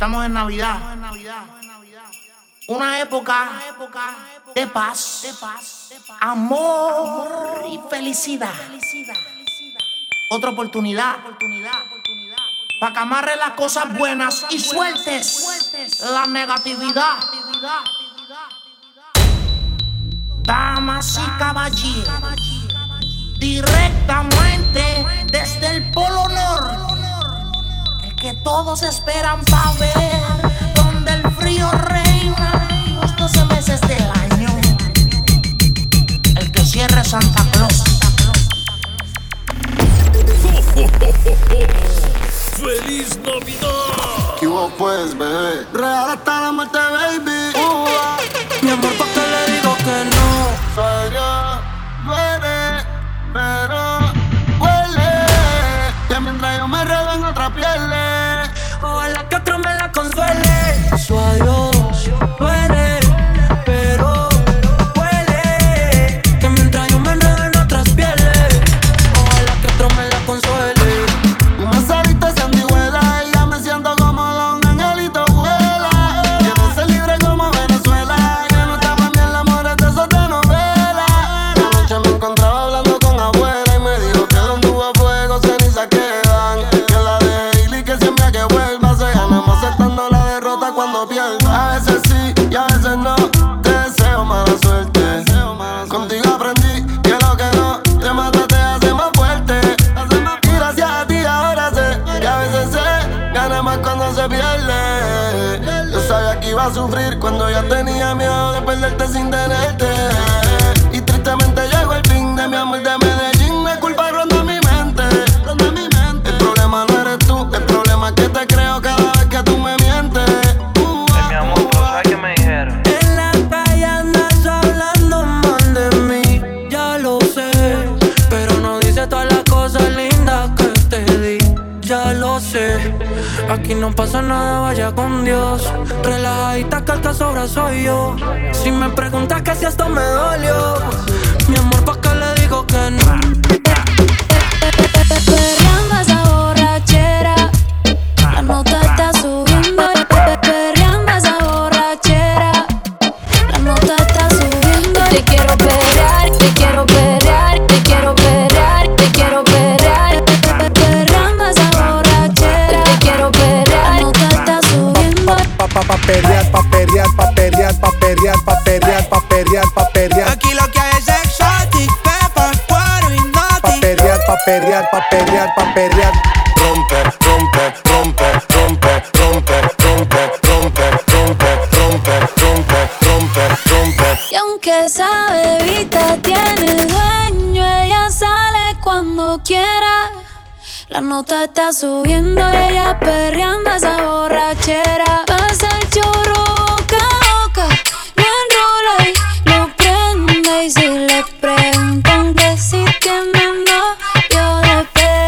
Estamos en Navidad. Una época de paz, amor y felicidad. Otra oportunidad para que amarres las cosas buenas y sueltes la negatividad. Damas y caballeros, directamente desde el Polo Norte, el que todos esperan para ver, donde el frío reina los 12 meses del año, el que cierre Santa Claus. ¡Feliz Navidad! ¿Qué hubo pues, bebé? Real hasta la muerte, baby. Mi amor, ¿pa' qué le digo que no? Soy yo, duele, pero huele. Que mientras yo me redo en otra piel. Ojalá que otro me la consuele. Su adiós duele, pero huele. Que mientras yo me enredo en otras pieles. Ojalá que otro me la consuele. Tú me saliste sanguijuela y ya me siento como un angelito vuela. Quiero ser libre como Venezuela. Que no está para mí el amor es de esos de novela. La noche me encontraba hablando con abuela y me dijo que donde hubo fuego cenizas quedan. Que la de y que siempre que vuelva se ganamos aceptando la derrota cuando pierda. A veces sí y a veces no. Te deseo mala suerte. Contigo aprendí que lo que no te mata te hace más fuerte. Y gracias a ti ahora sé que a veces se gana más cuando se pierde. Yo sabía que iba a sufrir cuando ya tenía miedo de perderte sin tenerte. Y tristemente llegó el fin de mi amor de Medellín. La culpa ronda mi mente. El problema no eres tú, el problema es que te creo cada vez que tú me mientes. Mi amor, pero ¿sabes qué me dijeron? En la calle andas hablando mal de mí, ya lo sé. Pero no dice todas las cosas lindas que te di, ya lo sé. Aquí no pasa nada, vaya con Dios. Relajadita que el que sobra soy yo. Si me preguntas que si esto me dolió, mi amor, ¿pa' qué le digo que no? Perreando esa borrachera, la nota está subiendo. Perreando esa borrachera, la nota está subiendo. Te quiero perrear, te quiero perrear, te quiero perrear, te quiero perrear. Perreando esa borrachera, te quiero perrear, la nota está subiendo. Pa perrear, pa perrear, pa perrear, pa perrear, pa perrear, pa perrear, pa perrear. Aquí lo que hay es exotic, pepper, cuero y Pa naughty. perrear, pa perrear, pa perrear, pa perrear. Rompe, rompe, rompe, rompe, rompe, rompe, rompe, rompe, rompe, rompe, rompe, rompe. Y aunque esa bebita tiene dueño, ella sale cuando quiera. La nota está subiendo y ella perreando esa borrachera. Pasa el chorro boca a boca, lo enrola y lo prende. Y si le preguntan que si tienen novio de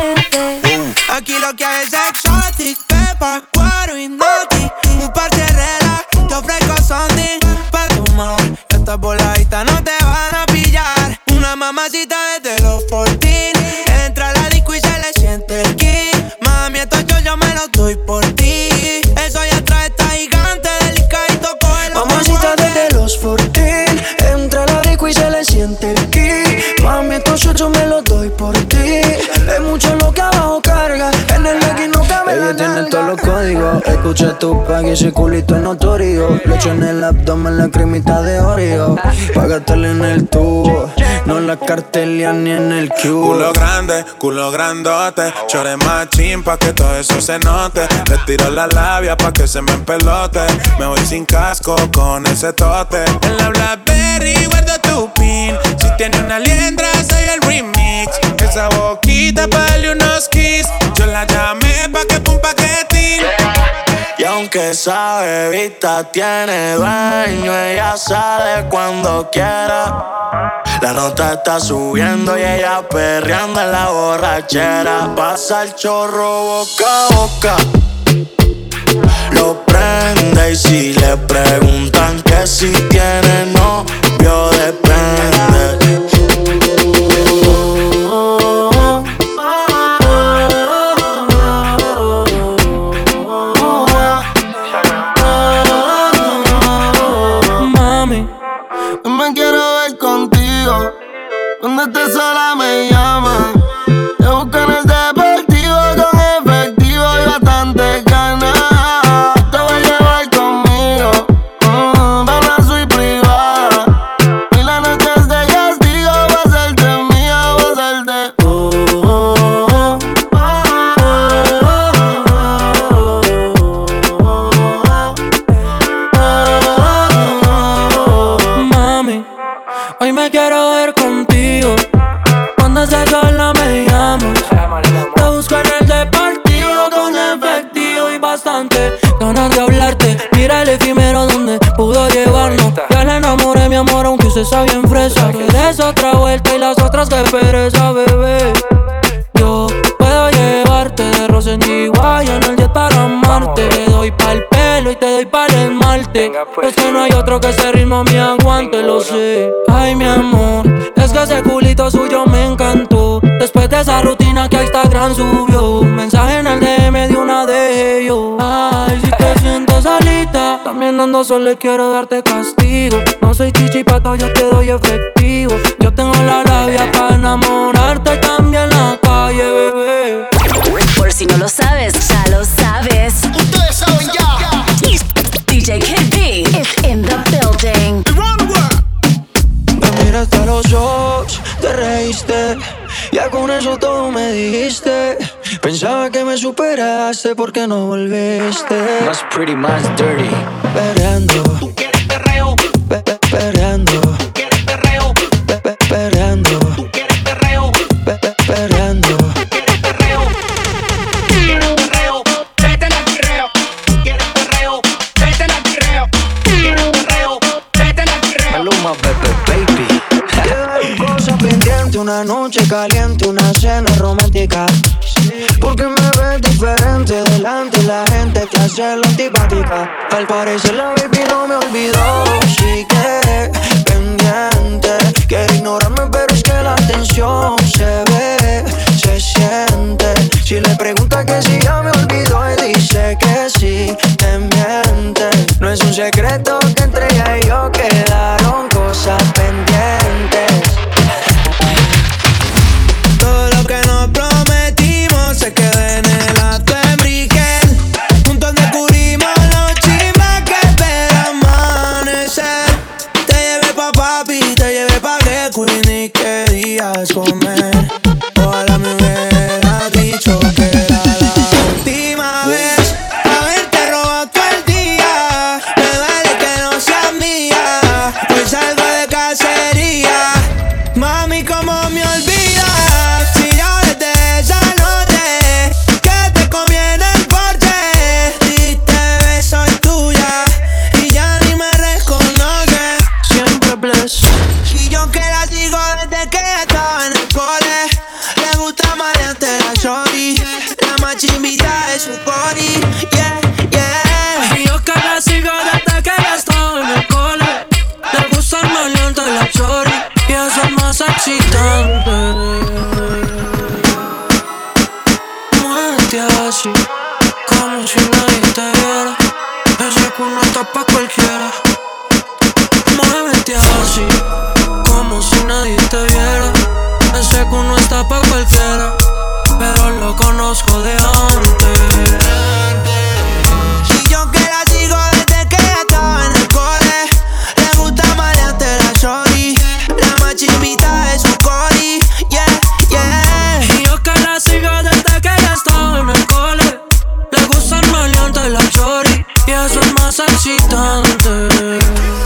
pepe. Aquí lo que hay es exotic, pepper, cuero y naughty. Un par de reglas, te ofrezco something pa' tomar. Estas voladitas no te van a pillar. Una mamacita desde los 14. Entra a la disco y se le siente el kick. Mami, esto yo me lo doy por ti. Eso ya trae esta gigante delicadito, cógelo. Mamacita desde los 14. Entra a la disco y se le siente el kick. Mami, esto yo me lo doy por ti. Es mucho lo que abajo carga. En el legging no cabe la ella tiene nalga. todos los códigos. Escucha tu pack y ese culito es notorio. Leche en el abdomen, la cremita de Oreo. Pa' gastarle en el tubo, no en la cartelia ni en el cubo. Culo grande, culo grandote. Chore machín pa' que todo eso se note. Le tiro la labia pa' que se me empelote. Me voy sin casco con ese tote. En la Blackberry guardo tu pin. Si tiene una liendra soy el remix. Esa boquita pa' darle unos kiss. Yo la llamé pa' que pum paquetín. Y aunque esa bebita tiene dueño, ella sale cuando quiera. La nota está subiendo y ella perreando en la borrachera. Pasa el chorro boca a boca, lo prende y si le preguntan que si tiene novio depende. busco en el deportivo con efectivo y bastante ganas de hablarte. Mira el efímero donde pudo llevarnos. Ya le enamoré, mi amor, aunque usted está bien fresa. Quieres otra vuelta y las otras que pereza, bebé. Yo puedo llevarte de Rosendiguay en el jet para Marte. Te doy pa'l pelo y te doy pa'l esmalte. Es que no hay otro que ese ritmo me aguante, lo sé. Ay, mi amor, es que ese culito suyo me encantó. Después de esa rutina que a Instagram subió, mensaje en el DM de una de ellos. Ay, si te sientes solita, también ando solo y quiero darte castigo. No soy chichipata, yo te doy efectivo. Yo tengo la labia para enamorarte, también la calle, bebé. Por si no lo sabes, ya lo sabes. Ustedes saben ya. DJ Kid B is in the building. Me miraste a los ojos, te reíste. Ya con eso todo me dijiste. Pensaba que me superaste porque no volviste. Más pretty, más dirty. Perreando. Tú quieres perreo. Perreando. Tú quieres perreo. Perreando. Tú quieres perreo. Perreando. Tú quieres perreo. Tú quieres perreo. Vete al pirreo. Tú quieres perreo. Vete al pirreo. Tú quieres perreo. Vete al pirreo. Maluma, baby. Hay cosas pendientes, una noche caliente, una cena romántica. Porque me ves diferente delante de la gente que hace la antipática. Al parecer la baby no me olvidó. Sigue pendiente, quiere ignorarme pero es que la tensión se ve, se siente. Si le pregunta que si ya me olvidó y dice que sí, te miente. No es un secreto que entre ella y yo quedaron cosas pendientes. Todo lo que nos prometimos se quedó en el acto en Brickell. Juntos descubrimos los chismes que espera amanecer. Te llevé pa' papi, te llevé pa' que Queen y querías comer. Ojalá me hubieras dicho que era la última vez. Haberte robado todo el día. Me duele que no seas mía. Hoy salgo de cacería. Mami, ¿cómo me olvidas? Si ya desde esa noche que te comí en el porche y te ves, soy tuya y ya ni me reconoces. Siempre bless. Y yo que la sigo desde que estaba en el cole. Le gusta maleante la shorty, la más chimbita de su cori. Yeah, yeah. Y yo que la sigo desde que ella estaba en el cole. Le gusta el maleante la shorty y eso es más excitante. Muévete así, como si nadie te viera. Ese culo está pa' cualquiera. Muévete así, como si nadie te viera. Ese culo está pa' cualquiera, pero lo conozco de antes. Y yo que la sigo desde que estaba en el cole. Le gusta maleante la shorty, la más chimbita de su cori. Yeah, yeah. Y yo que la sigo desde que ella estaba en el cole. Le gusta el maleante la shorty y eso es más excitante.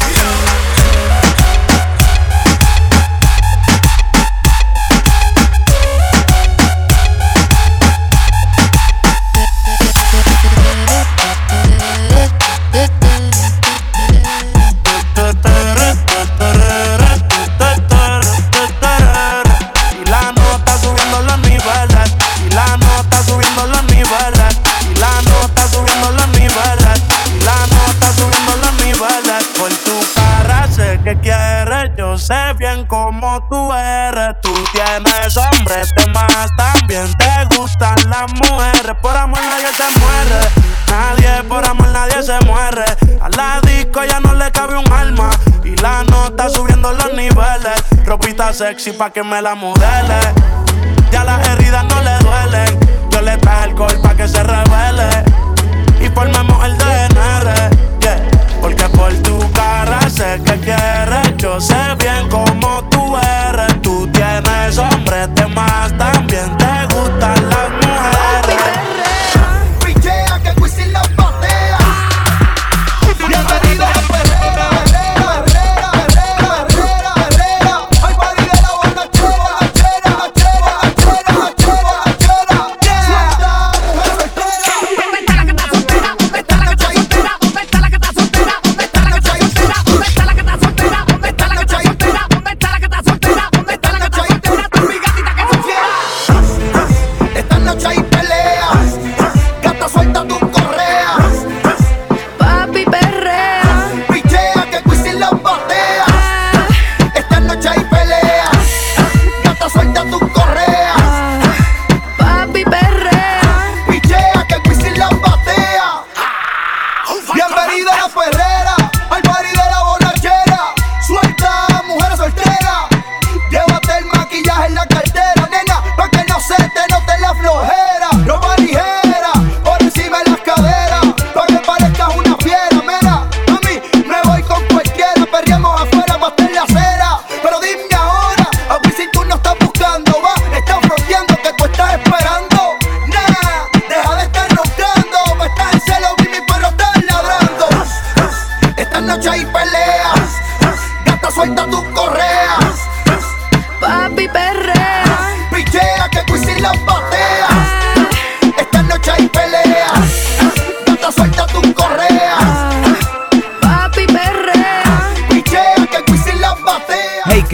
Y la nota subiendo los niveles. Y la nota subiendo los niveles. Y la nota subiendo los niveles. Y la nota subiendo los niveles. Por tu cara sé que quieres. Yo sé bien cómo tú eres. Tú tienes hombres de más. También te gustan las mujeres. Por amor nadie se muere. Nadie, por amor nadie se muere. A la disco ya no le cabe un alma. Y la nota subiendo los niveles. Ropita sexy pa' que me la modele. Ya las heridas no le duelen. Yo le traje alcohol pa' que se revele. Y formemos el DNR, yeah. Porque por tu cara sé que quieres. Yo sé bien cómo tú eres. Tú tienes hombres de más. También te gustan las mujeres. Pichea que Wisin la patea. Bienvenidos a Perrera, Perrera, Perrera, Perrera, Perrera. Ay, party de la borrachera, borrachera, borrachera, borrachera, borrachera.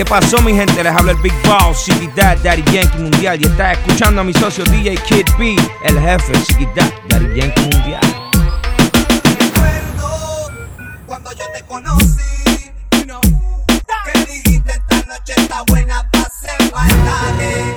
¿Qué pasó, mi gente? Les habla el Big Boss, Ziggy Dad, Daddy Yankee Mundial. Y está escuchando a mi socio DJ Kid B, el jefe, Ziggy Dad, Daddy Yankee Mundial. Recuerdo cuando yo te conocí, no, que dijiste esta noche está buena para hacer bailar.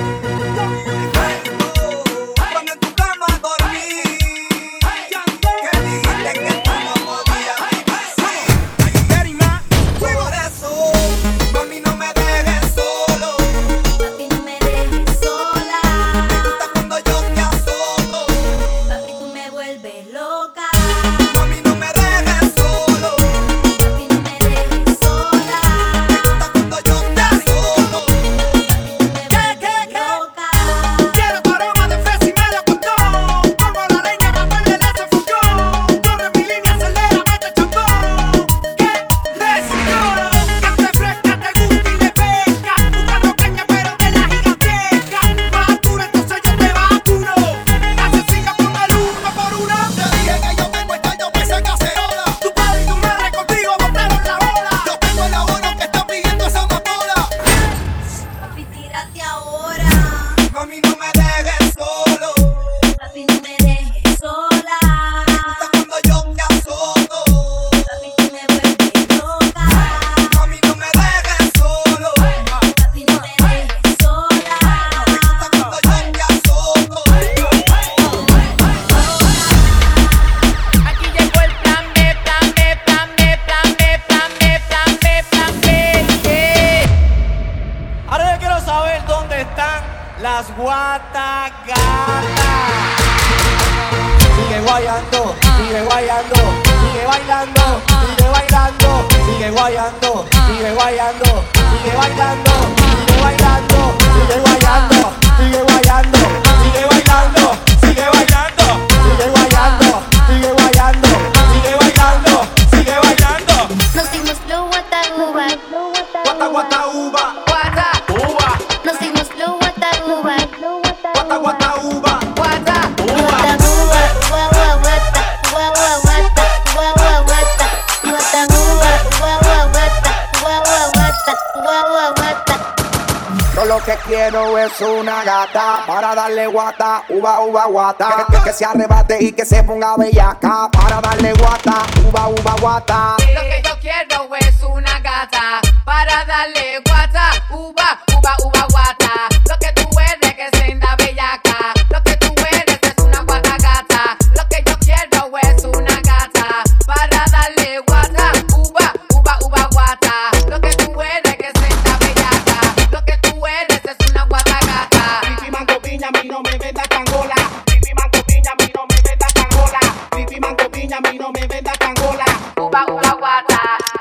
Quiero es una gata para darle guata, uva, uva, guata. Que se arrebate y que se ponga bellaca para darle guata, uva, uva, guata. Lo que yo quiero es una gata para darle guata, uva, uva, uva, guata. Lo que tú eres que se anda bellaca, lo que tú eres es una guata gata. Lo que yo quiero es una gata para darle guata, uva, uva, uva, guata. Lo que tú eres que se anda bellaca, lo que tú eres es una guata gata. Pipi mango piña, a mí no me venda cangola. Pipi mango piña, a mí no me venda cangola. Pipi mango piña, a mí no me venda cangola. Uva, uva, guata.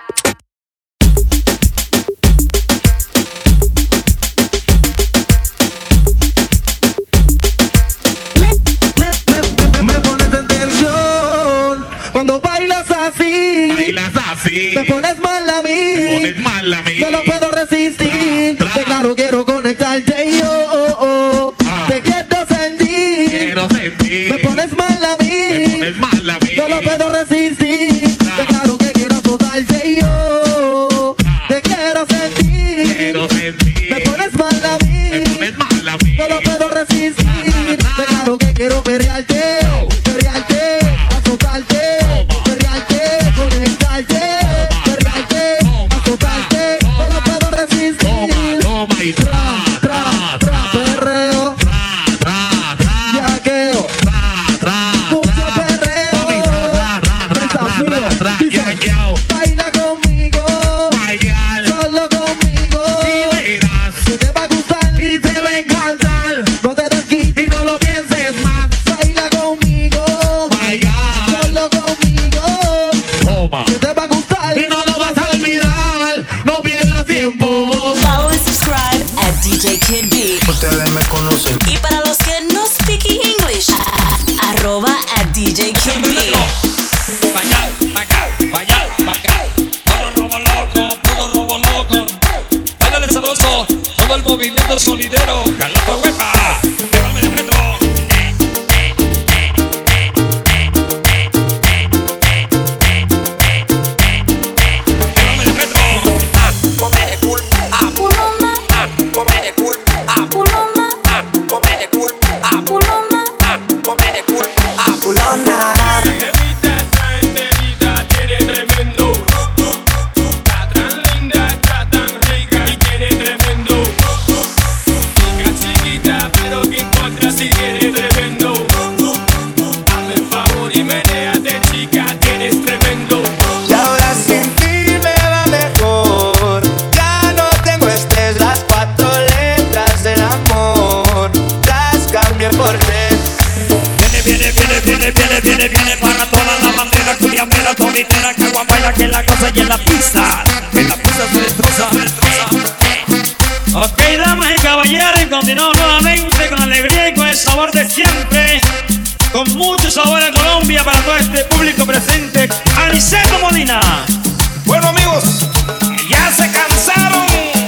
Me pones en tensión cuando bailas así. Me pones mal a mí. No lo puedo resistir. Te claro quiero conectarte y yo te quiero sentir. Me pones mal a mí. No lo puedo resistir. Te claro que quiero azotarte y yo te quiero sentir. Me pones mal a mí. No lo puedo resistir. Te claro que quiero perrearte, perrearte, azotarte, perrearte, conectarte, perrearte, azotarte. No lo puedo resistir. Tra, perreo, yaqueo, mucho perreo, desafío. Baila conmigo, solo conmigo. Si te va a gustar y te va a encantar, no te des quita y no lo pienses más. Baila conmigo, solo conmigo. Si te va a gustar y no lo vas a olvidar, no pierdas tiempo. Follow and subscribe at DJ Kid B. Ustedes me conocen. Y para los que no speak English, arroba at DJ Kid B. Báilale sabroso, todo el movimiento sonidero. Galapa huepa, llévame de metro. Llévame de metro. Viene para todas las banderas, cuyamera, tonitera, caguambaila, que la cosa y en la pista se destroza. Ok, damas y caballeros, continuamos nuevamente con alegría y con el sabor de siempre, con mucho sabor a Colombia para todo este público presente. Aniceto Molina. Bueno, amigos, ya se cansaron.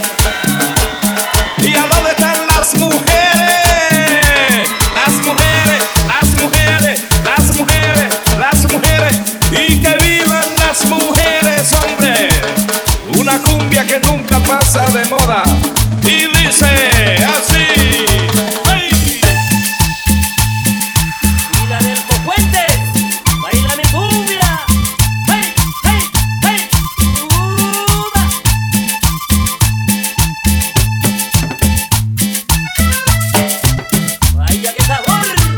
¿Y a dónde están las mujeres? Las mujeres, las mujeres, las mujeres, las mujeres. Y que vivan las mujeres, hombre. Una cumbia que nunca pasa de moda. Y dice así. ¡Hey! Y la del Copuentes, baila mi cumbia. ¡Hey, hey, hey! ¡Vaya qué sabor!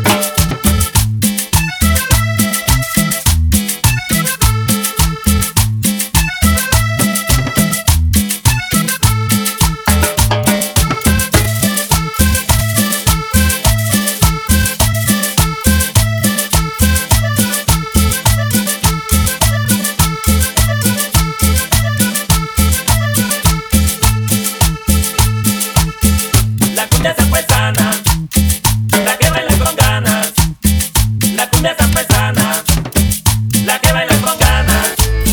La cumbia zapuesana, la que baila con ganas. La cumbia zapuesana, la que baila con ganas.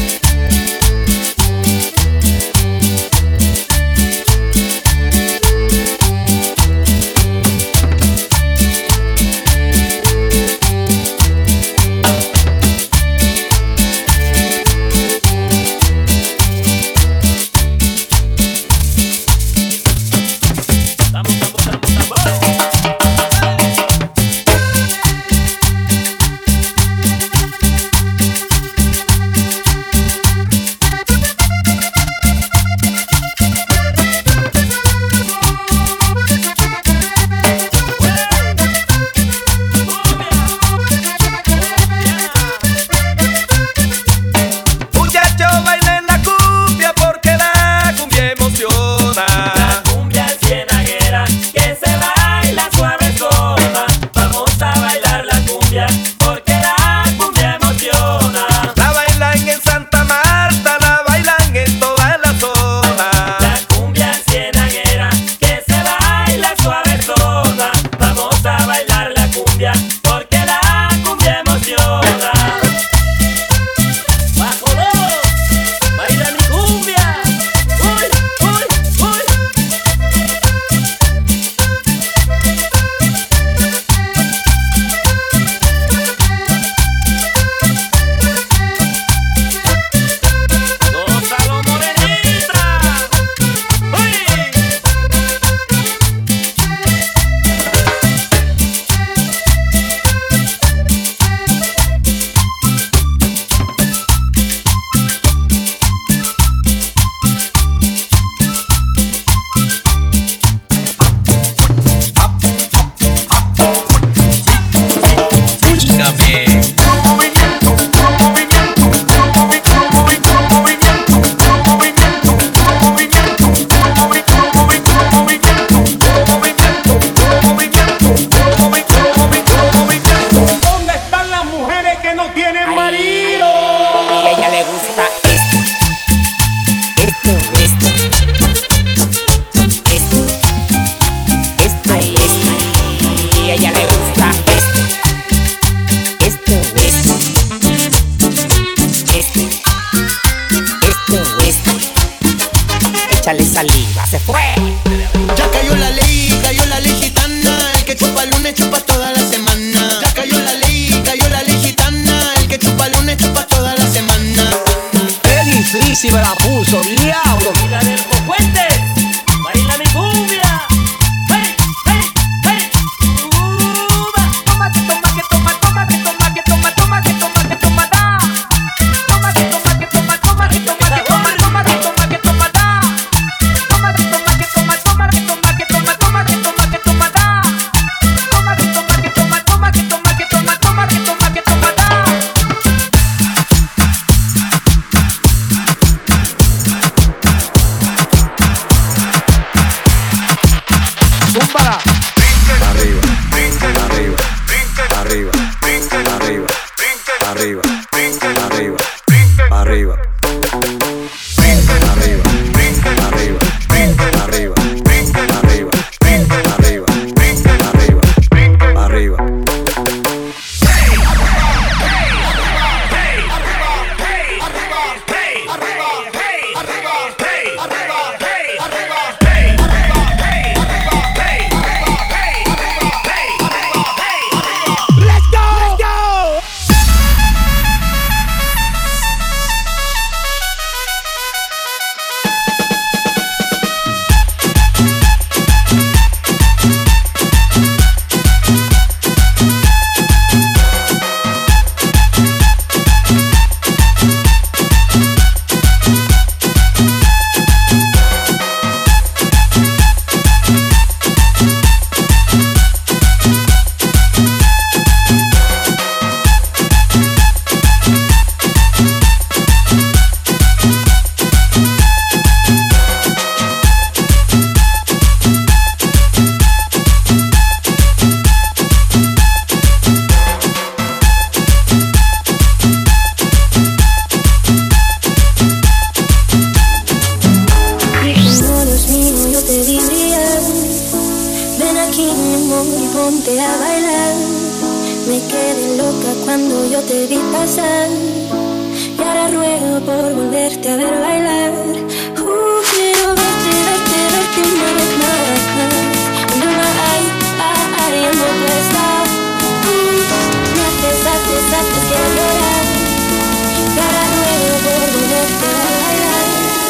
Muchachos, bailen la cumbia porque la cumbia emociona. La cumbia cienaguera que se baila suavezona. Vamos a bailar la cumbia porque la cumbia emociona. La bailan en Santa Marta, la bailan en toda la zona. La cumbia cienaguera que se baila suavezona. Vamos a bailar la cumbia porque la cumbia emociona. Bajo dos, baila mi cumbia. Uy, uy, uy. Gózalo, morenita. Uy. ¿Dónde están las mujeres que no tienen marido? Y a ella le gusta esto, esto, esto, esto. Y a ella le gusta esto, esto. Échale saliva, se fue. Ya cayó la ley gitana. El que chupa lunes chupa toda la semana. Ya cayó la ley gitana. El que chupa lunes chupa toda la semana. Qué difícil me la puso, diablo. Y la del Copuentes, baila mi cumbia. Hey, hey, hey. Toma que toma que toma, toma que toma que toma, toma que toma que toma da. Toma que toma que toma, toma que toma que toma, toma que toma que toma da. Toma que toma que toma, toma que toma que toma, toma que toma que toma da. Toma que toma que toma, toma que toma que toma, toma que toma que toma da. cuando yo te vi pasar. Y ahora ruego por volverte a ver bailar. Quiero verte, verte, verte una vez más. Under my eye, en donde estás. Me haces que llorar. Y ahora ruego por volverte a ver bailar.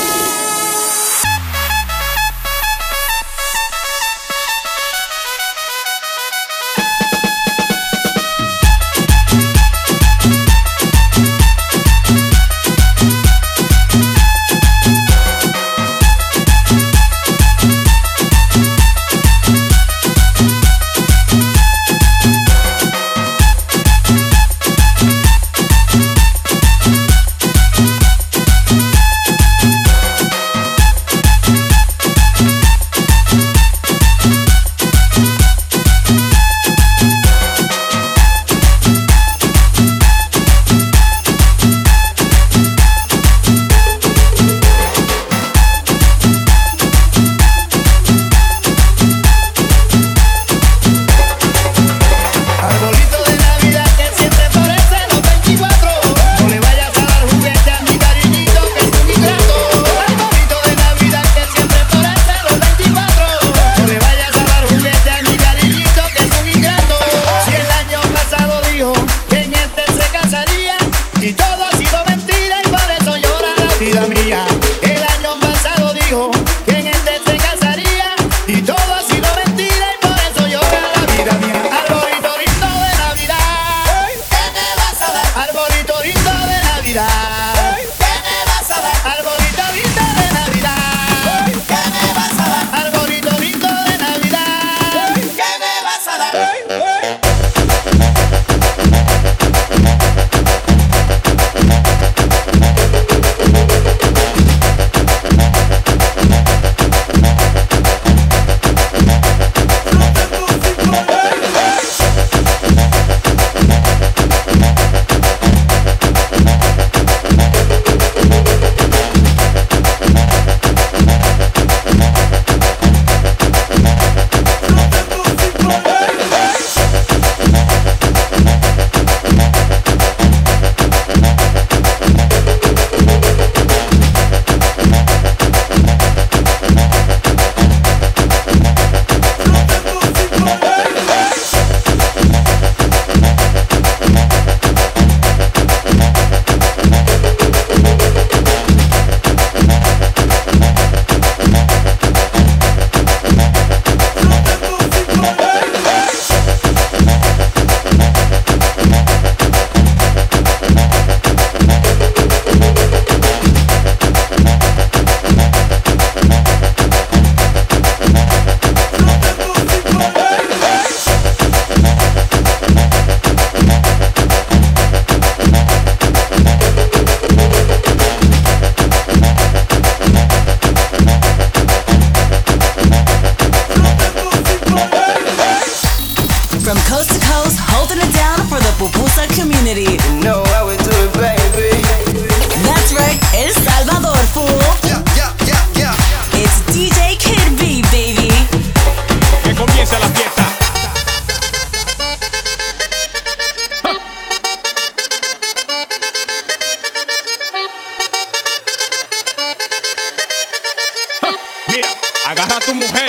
Agarra a tu mujer,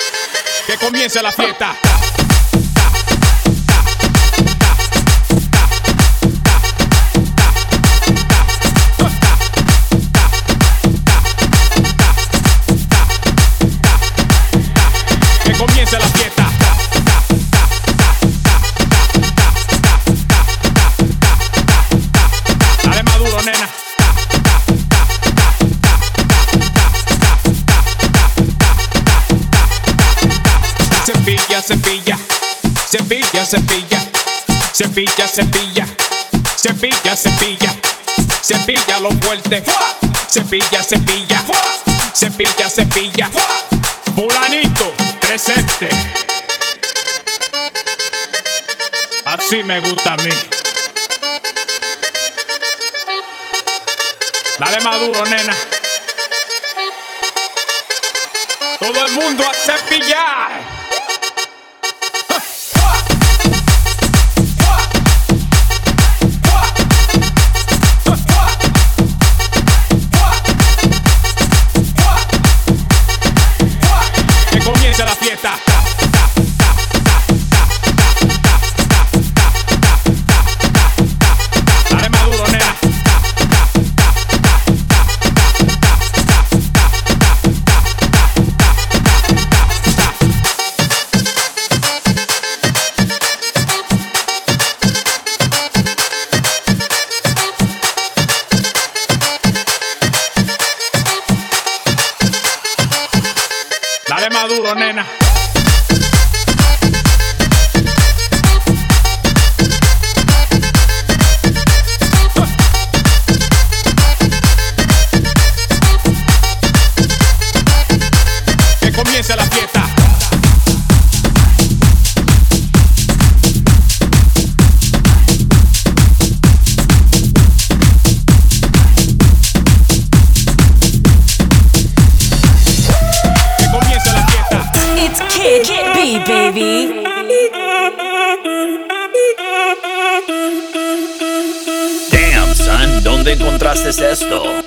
que comience la fiesta. Que comience la fiesta. Dale más duro, nena. Cepilla, cepilla, cepilla, cepilla, cepilla, cepilla, cepilla, cepilla, cepilla lo fuerte, cepilla, cepilla, cepilla, cepilla, fulanito, presente. Así me gusta a mí. Dale más duro, nena. Todo el mundo a cepillar. buena. Que comience la fiesta. It's Kid B, baby. Damn, son, ¿dónde encontraste esto?